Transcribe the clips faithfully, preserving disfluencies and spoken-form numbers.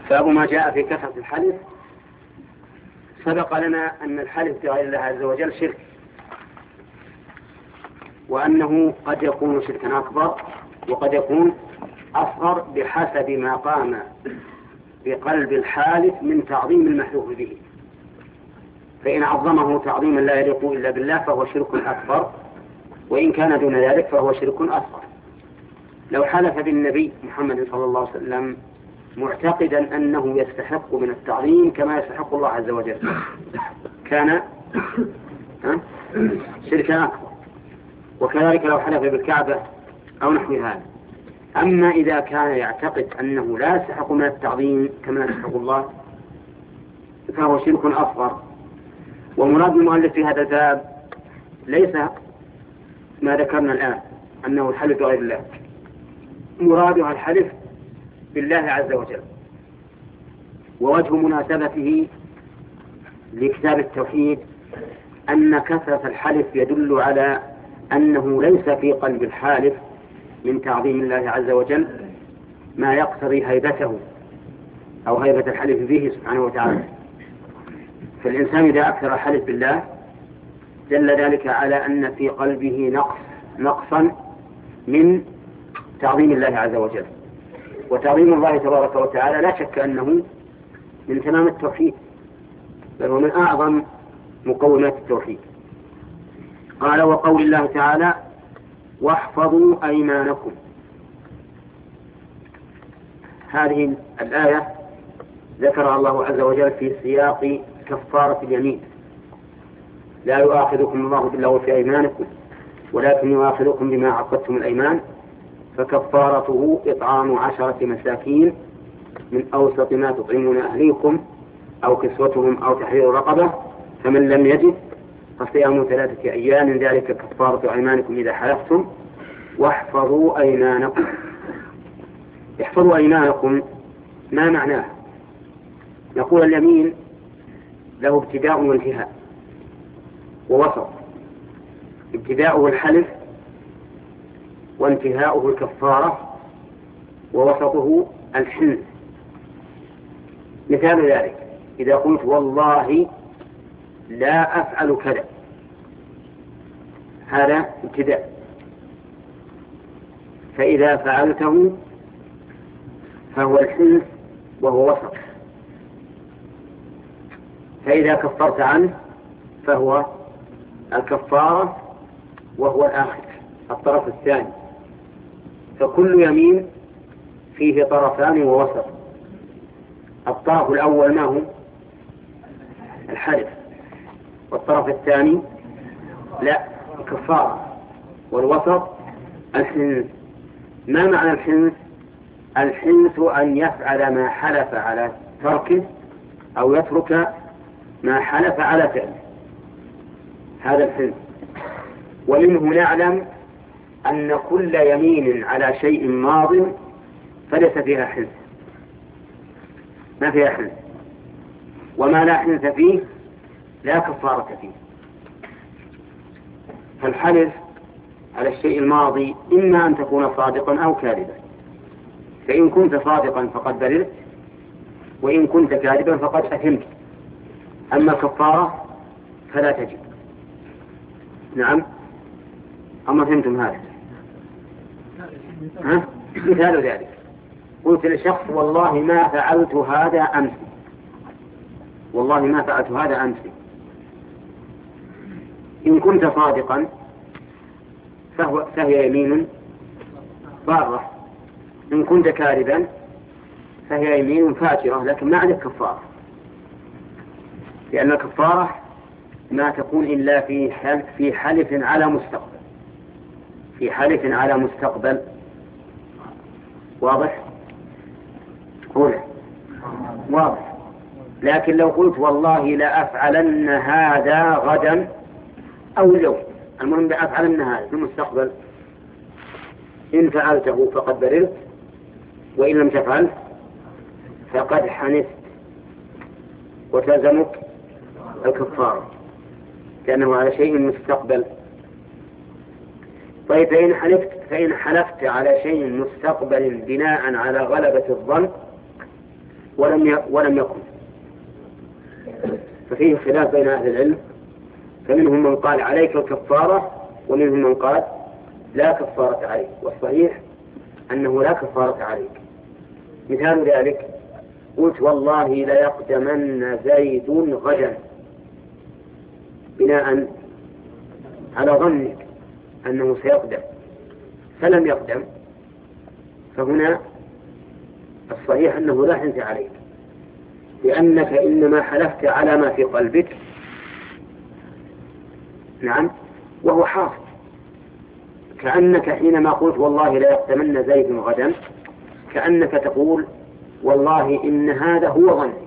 باب ما جاء في كثرة الحلف. سبق لنا أن الحلف بغير الله عز وجل شرك، وأنه قد يكون شركا أكبر وقد يكون أصغر بحسب ما قام بقلب الحالف من تعظيم المحلوف به. فإن عظمه تعظيما لا يليق إلا بالله فهو شرك أكبر، وإن كان دون ذلك فهو شرك أصغر. لو حلف بالنبي محمد صلى الله عليه وسلم معتقدا أنه يستحق من التعظيم كما يستحق الله عز وجل كان شركا أكبر، وكذلك لو حلف بالكعبة أو نحو هذا. أما إذا كان يعتقد أنه لا يستحق من التعظيم كما يستحق الله فهو شرك أصغر. ومراد المؤلف في هذا الباب ليس ما ذكرنا الآن أنه الحلف بغير الله، مرادها الحلف بالله عز وجل. ووجه مناسبته لكتاب التوحيد أن كثرة الحلف يدل على أنه ليس في قلب الحالف من تعظيم الله عز وجل ما يقتضي هيبته أو هيبة الحلف به سبحانه وتعالى. فالإنسان إذا أكثر الحلف بالله دل ذلك على أن في قلبه نقص نقصا من تعظيم الله عز وجل. وتعظيم الله تبارك وتعالى لا شك أنه من تمام التوحيد، بل هو من أعظم مقومات التوحيد. قال: وقول الله تعالى: واحفظوا أيمانكم. هذه الآية ذكرها الله عز وجل في سياق كفارة اليمين. لا يؤاخذكم الله باللغو في أيمانكم ولكن يؤاخذكم بما عقدتم الأيمان فكفارته إطعام عشرة مساكين من أوسط ما تطعمون أهليكم أو كسوتهم أو تحرير رقبة فمن لم يجد فصيام ثلاثة أيام ذلك كفارة أيمانكم إذا حلفتم واحفظوا أيمانكم. احفظوا أيمانكم ما معناه؟ نقول اليمين له ابتداء وانتهاء ووسط. ابتداؤه الحلف وانتهاؤه الكفارة ووسطه الحنث. مثال ذلك إذا قلت والله لا أفعل كذا، هذا ابتداء. فإذا فعلته فهو الحنث وهو وسط. فإذا كفرت عنه فهو الكفارة وهو الآخر الطرف الثاني. فكل يمين فيه طرفان ووسط. الطرف الأول ما هو؟ الحلف. والطرف الثاني لا، الكفارة. والوسط الحنث. ما معنى الحنث؟ الحنث أن يفعل ما حلف على تركه أو يترك ما حلف على فعله، هذا الحنث. ومنه نعلم أن كل يمين على شيء ماض فليس فيها حنث، ما فيها حنث. وما لا حنث فيه لا كفارة فيه. فالحلف على الشيء الماضي إما أن تكون صادقا أو كاذبا، فإن كنت صادقا فقد بررت وإن كنت كاذبا فقد أثمت. أما كفارة فلا تجب. نعم، أما فهمتم هذا؟ ها؟ مثال ذلك قلت لشخص والله ما فعلت هذا أمس، والله ما فعلت هذا أمس. إن كنت صادقا فهو فهي يمين بارة، إن كنت كاذبا فهي يمين فاجرة، لكن ما عليك كفارة، لأن الكفارة ما تكون إلا في حلف في حلف على مستقبل في حلف على مستقبل. واضح؟ قوله واضح. لكن لو قلت والله لا أفعلن هذا غدا أو اليوم، المهم لا أفعلن هذا في المستقبل، إن فعلته فقد بررت وإن لم تفعل فقد حنثت وتلزمك الكفارة لأنه على شيء مستقبل. طيب فإن حلفت فإن حلفت على شيء مستقبل بناء على غلبة الظن ولم ولم يكن. ففيه خلاف بين أهل العلم، فمنهم من قال عليك الكفارة ومنهم من قال لا كفارة عليك، والصحيح أنه لا كفارة عليك. مثال ذلك قلت والله ليقدمن زيد غدا بناء على ظنك أنه سيقدم فلم يقدم، فهنا الصحيح أنه لا حنث عليك، لأنك إنما حلفت على ما في قلبك. نعم، وهو حاصل، كأنك حينما قلت والله لا يقدمن زيد غدا كأنك تقول والله إن هذا هو ظني،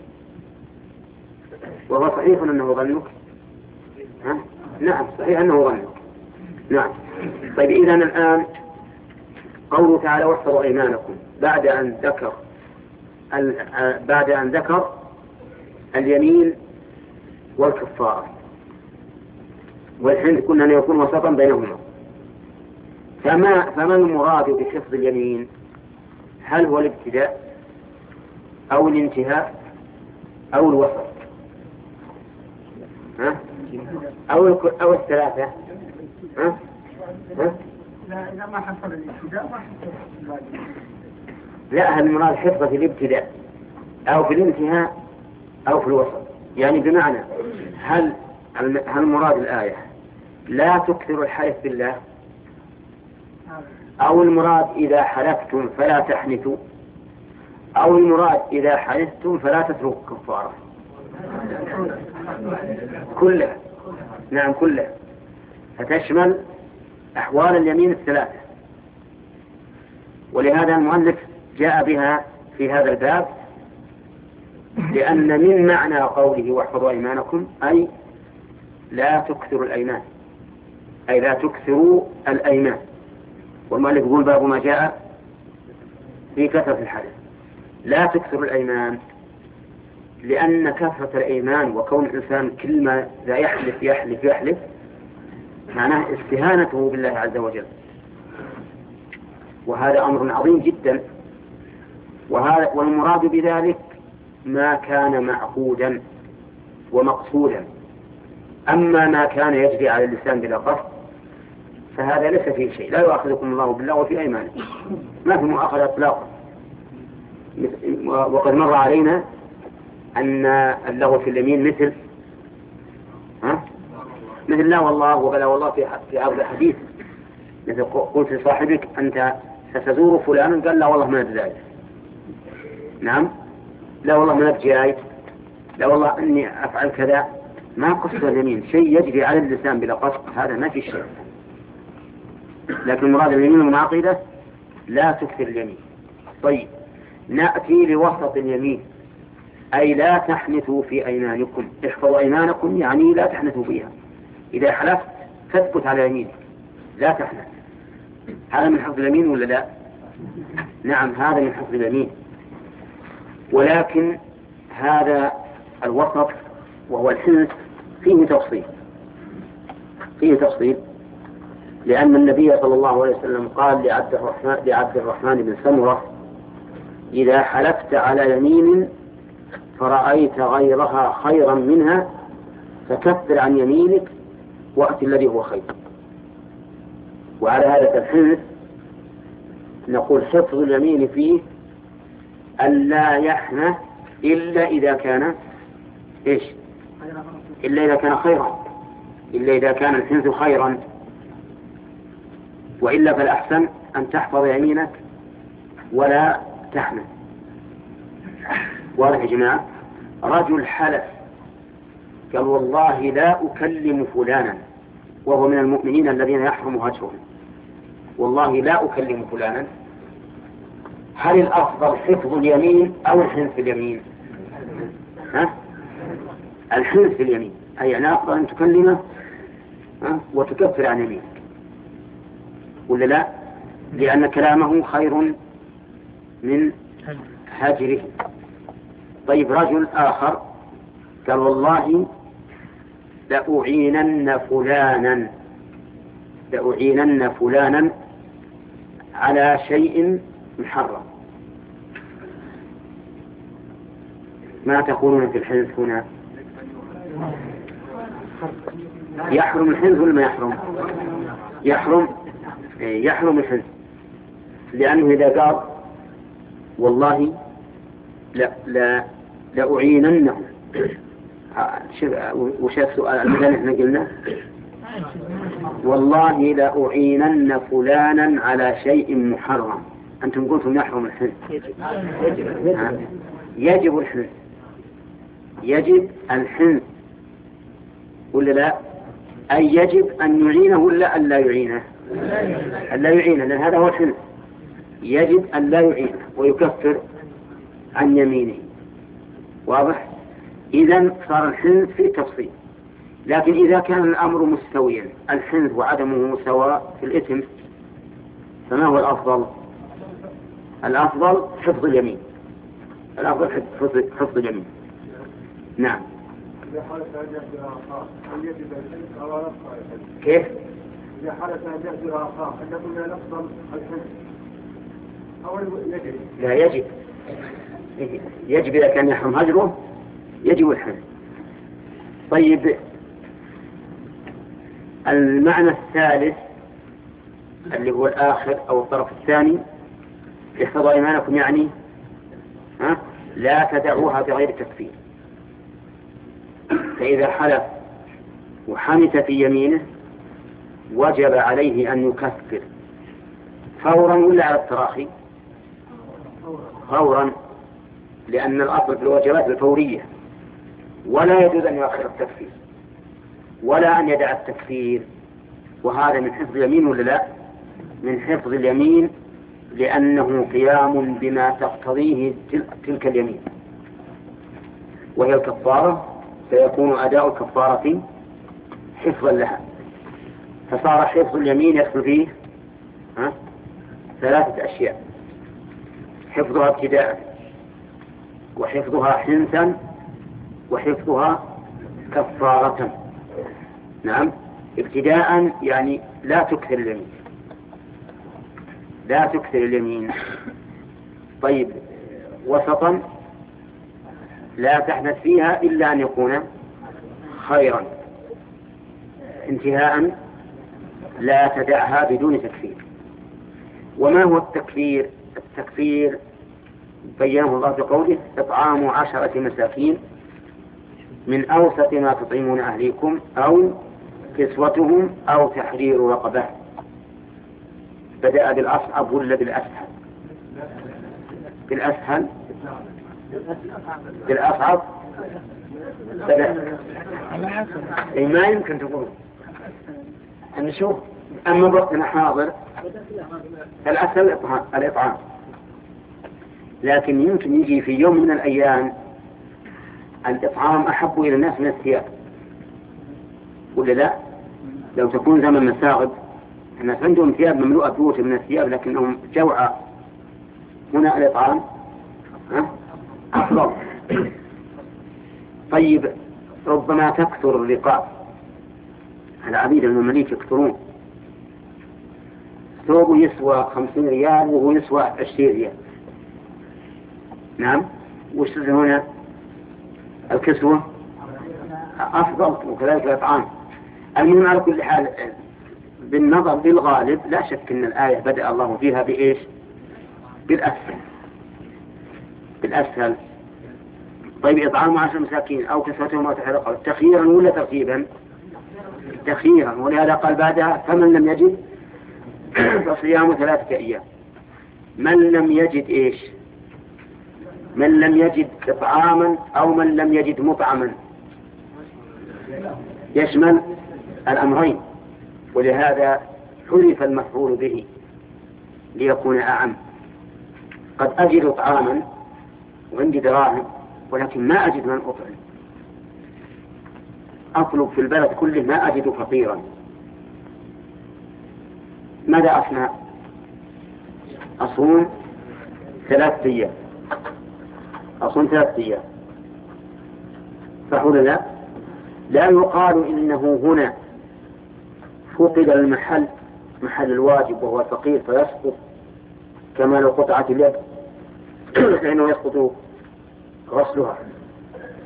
وهو صحيح أنه ظنك. ها؟ نعم صحيح أنه ظنك. نعم. طيب إذن الآن قوله تعالى واحفظوا أيمانكم بعد أن ذكر بعد أن ذكر اليمين والكفارة، والحين كنا أن يكون وسطا بينهما. فما فما المراد بحفظ اليمين؟ هل هو الابتداء أو الانتهاء أو الوسط؟ ها؟ أو أو الثلاثة؟ ها؟ ها؟ لا إذا ما حصل الابتداء ما حصل الوالد. لا، هل المراد حفظه في الابتداء أو في الانتهاء أو في الوسط؟ يعني بمعنى هل هل المراد الآية لا تكثروا الحلف بالله، أو المراد إذا حلفتم فلا تحنثوا، أو المراد إذا حلفتم فلا تتركوا كفارة؟ كلها. نعم كلها، فتشمل أحوال اليمين الثلاثة. ولهذا المؤلف جاء بها في هذا الباب، لأن من معنى قوله واحفظوا أيمانكم أي لا تكثروا الأيمان، أي لا تكثروا الأيمان. والمؤلف يقول باب ما جاء في كثرة الحلف، لا تكثروا الأيمان، لأن كثرة الأيمان وكون الإنسان كل ما لا يحلف يحلف يحلف معناه استهانته بالله عز وجل، وهذا أمر عظيم جدا. وهذا والمراد بذلك ما كان معقودا ومقصودا. أما ما كان يجري على اللسان بلا قصد فهذا ليس فيه شيء، لا يؤاخذكم الله بالله وفي أيمانكم، ما في مؤاخذة إطلاقا. وقد مر علينا أن اللغو في اليمين مثل ها؟ مثل لا والله وبلا والله في في عرض الحديث، مثل قلت لصاحبك أنت ستزور فلان، قال لا والله ما أدري. نعم، لا والله ما أدري، لا والله أني أفعل كذا. ما قصد اليمين شيء يجري على اللسان بلا قصد، هذا ما في شيء. لكن مراد اليمين المنعقدة لا تكثر اليمين. طيب نأتي لوسط اليمين، أي لا تحنثوا في أيمانكم. احفظوا أيمانكم يعني لا تحنثوا فيها، إذا حلفت تثبت على يمينك لا تحنث. هذا من حفظ اليمين ولا لا؟ نعم هذا من حفظ اليمين. ولكن هذا الوسط وهو الحنث فيه تفصيل فيه تفصيل لأن النبي صلى الله عليه وسلم قال لعبد الرحمن, لعبد الرحمن بن سمرة إذا حلفت على يمين فرأيت غيرها خيرا منها فكفر عن يمينك وأت الذي هو خير. وعلى هذا الحنث نقول حفظ اليمين فيه ألا يحنث إلا إذا كان إيش؟ إلا إذا كان خيرا، إلا إذا كان الحنث خيرا، وإلا فالأحسن أن تحفظ يمينك ولا تحنث. واضح يا جماعة؟ رجل حلف قال والله لا أكلم فلانا وهو من المؤمنين الذين يحرم هجرهم، والله لا أكلم فلانا، هل الأفضل حفظ اليمين أو الحنث في اليمين؟ ها؟ الحنث في اليمين، أي يعني أفضل أن تكلمه ها؟ وتكفر عن يمينك، ولا لا؟ لأن كلامه خير من هجره. طيب رجل آخر قال والله لأعينن فلانا لأعينن فلانا على شيء محرم، ما تقولون في الحنث هنا؟ يحرم الحنث ولا ما يحرم؟ يحرم يحرم الحنث، لأنه إذا قال والله لا لا لأعيننه، وش السؤال الذي احنا قلنا؟ والله لأعينن فلانا على شيء محرم، أنتم قلتم يحرم الحنث. يجب الحنث، يجب الحنث ولا لا؟ أي يجب أن يعينه ولا أن لا يعينه؟ أن لا يعينه، لأن هذا هو الحنث. يجب أن لا يعينه ويكفر عن يمينه. واضح؟ إذن صار الحنث في تفصيل. لكن إذا كان الأمر مستويا، الحنث وعدمه سواء في الإثم، فما هو الأفضل؟ الأفضل حفظ اليمين، الأفضل حفظ, حفظ اليمين. نعم. كيف؟ إذا حدث أن يهجر أخاه هل يكون الأفضل الحنث أو يجب؟ لا يجب، يجب إذا كان يحرم هجره يجب الحنث. طيب، المعنى الثالث اللي هو الآخر أو الطرف الثاني، احفظوا أيمانكم، يعني ها؟ لا تدعوها بغير تكفير. فإذا حلف وحنث في يمينه وجب عليه أن يكفر فورا ولا على التراخي؟ فورا، لأن الأصل في الواجبات الفورية، ولا يجوز أن يؤخر التكفير ولا أن يدع التكفير. وهذا من حفظ اليمين ولا لا؟ من حفظ اليمين، لأنه قيام بما تقتضيه تلك اليمين وهي الكفارة، فيكون أداء الكفارة حفظا لها. فصار حفظ اليمين يدخل فيه ها؟ ثلاثة أشياء: حفظها ابتداء، وحفظها حنثا، وحفظها كفارة. نعم، ابتداء يعني لا تكثر اليمين، لا تكثر اليمين. طيب، وسطا لا تحدث فيها إلا أن يكون خيرا. انتهاء لا تدعها بدون تكفير. وما هو التكفير؟ التكفير بينه الله بقوله: إطعام عشرة مساكين من أوسط ما تطعمون أهليكم أو كسوتهم أو تحرير رقبة. بدأ بالأصعب ولا بالأسهل؟ بالأسهل، بالأصعب بدأ. إيه ما يمكن تقول نشوف. أما وقتنا حاضر الأسهل الإطعام، لكن يمكن يجي في يوم من الأيام الإطعام أحب إلى الناس من الثياب ولا لا؟ لو تكون زمن مساغب، الناس عندهم ثياب مملوءة بيوت من الثياب لكنهم جوعى، هنا الإطعام أفضل. طيب، ربما تكثر الرقاب، العبيد المماليك يكثرون، ثوبه يسوى خمسين ريال وهو يسوى عشرين ريال. نعم، وش هنا الكسوة أفضل، وكذلك الإطعام. المهم على كل حال، بالنظر للغالب لا شك أن الآية بدأ الله فيها بإيش؟ بالأسهل، بالأسهل. طيب، إطعام عشر مساكين أو كسوتهم أو تحرير رقبة، تخييرا ولا ترتيبا؟ تخييرا، ولهذا قال بعدها: فمن لم يجد فصيام ثلاثة أيام. من لم يجد إيش؟ من لم يجد إطعاما أو من لم يجد مطعما، يشمل الأمرين، ولهذا حذف المفعول به ليكون أعم. قد أجد طعاما وعندي دراهم ولكن ما أجد من أطعم، أطلب في البلد كله ما أجد فقيرا، ماذا أصنع؟ أصوم ثلاثة أيام، أصوم ثلاثة أيام. فهنا لا لا يقال إنه هنا فقد المحل، محل الواجب وهو الفقير فيسقط كما لو قطعت اليد، لأنه يسقط غسلها.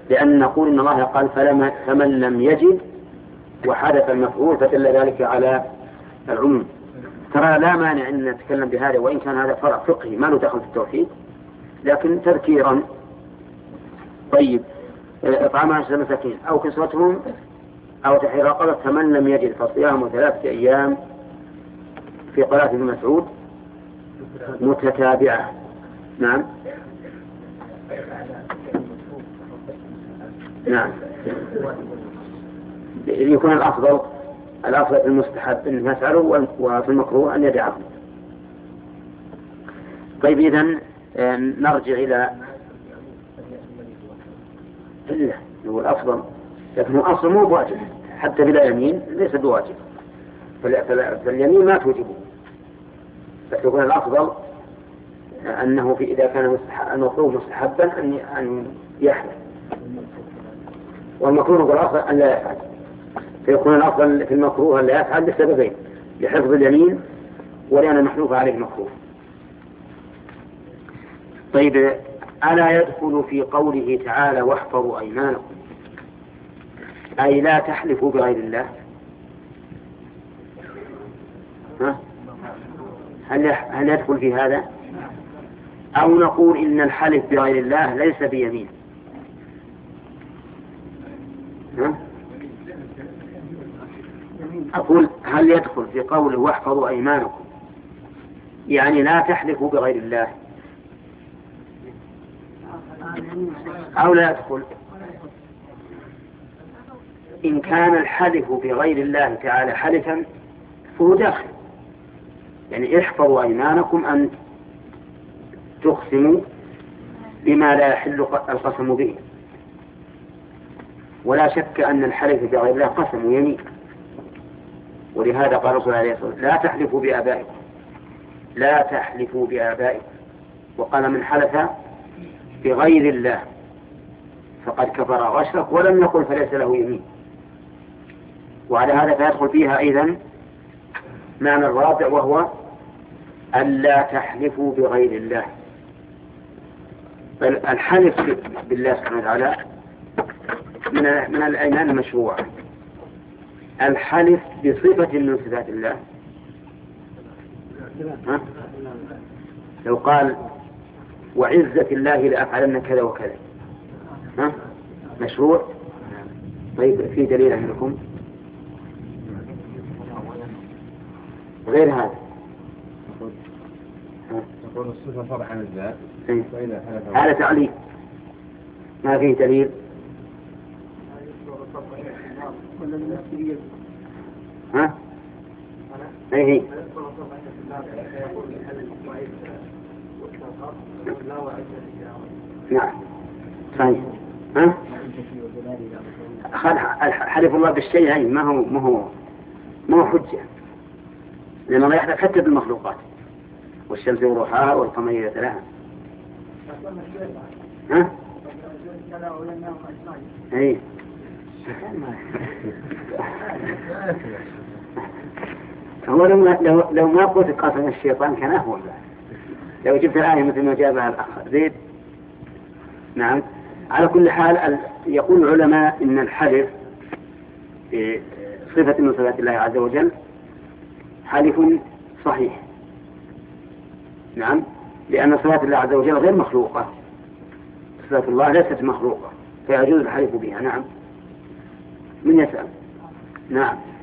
لأن نقول إن الله قال فلما فمن لم يجد وحدث المفعول فدل ذلك على العموم. ترى لا مانع أن نتكلم بهذا وإن كان هذا فرع فقهي ما له دخل في التوحيد، لكن تذكيرا. طيب، إطعام عشرة مساكين أو كسوتهم أو تحرير رقبة فمن لم يجد فصيام ثلاثة أيام في قراءة ابن مسعود متتابعة. نعم نعم يكون الأفضل الأفضل في المستحب أن يفعله وفي المكروه أن يدعه. طيب، إذن نرجع إلى إلا هو الأفضل، لكن هو أصلا مو بواجب حتى بلا يمين ليس بواجب، فاليمين ما توجبه، بس يكون الأفضل أنه في إذا كان المطلوب مستحبا أن أن يحلف، والمكروه هو الأفضل أن لا يفعل، فيكون الأفضل في المكروه أن لا يفعل لسببين: لحفظ اليمين ولأن المحلوف عليه مكروه. طيب، ألا يدخل في قوله تعالى واحفظوا أيمانكم أي لا تحلفوا بغير الله؟ ها؟ هل هل يدخل في هذا؟ أو نقول إن الحلف بغير الله ليس بيمين؟ ها؟ أقول هل يدخل في قوله واحفظوا أيمانكم يعني لا تحلفوا بغير الله، أو لا يدخل؟ إن كان الحلف بغير الله تعالى حلفا فهو داخل، يعني احفظوا أيمانكم أن تقسموا بما لا يحل القسم به، ولا شك أن الحلف بغير الله قسم ويمين، ولهذا قال رسول الله عليه الصلاة والسلام لا تحلفوا بآبائكم لا تحلفوا بآبائكم، وقال من حلف بغير الله فقد كفر واشرك ولم يقل فليس له يمين. وعلى هذا فيدخل فيها أيضا معنى الرابع وهو ألا تحلفوا بغير الله. بل الحلف بالله سبحانه وتعالى من من الأيمان المشروعة. الحلف بصفة من صفات الله، ها؟ لو قال وعزة الله لأفعلن كذا وكذا، ها؟ مشروع. طيب، في دليل عندكم غير هذا؟ تقول الصفة فرع عن الذات، هذا تعليل ما فيه دليل. ها؟ أي هي؟ نعم صحيح. ها؟ حلف الله بالشيء يعني ما هو ما هو ما هو حجة، لأنه لا يحدث حتى بالمخلوقات، والشمس وروحها والقمر يتلاها. ها؟ أي هو لو لو ما قلت قسم الشيطان كان أهون، لو جبت الآية مثل ما جابها الأخ زيد. نعم، على كل حال يقول العلماء إن الحلف صفة من صفات الله عز وجل حلف صحيح. نعم، لأن صفات الله عز وجل غير مخلوقة، صفات الله ليست مخلوقة فيجوز الحلف بها. نعم، من يسأل؟ نعم.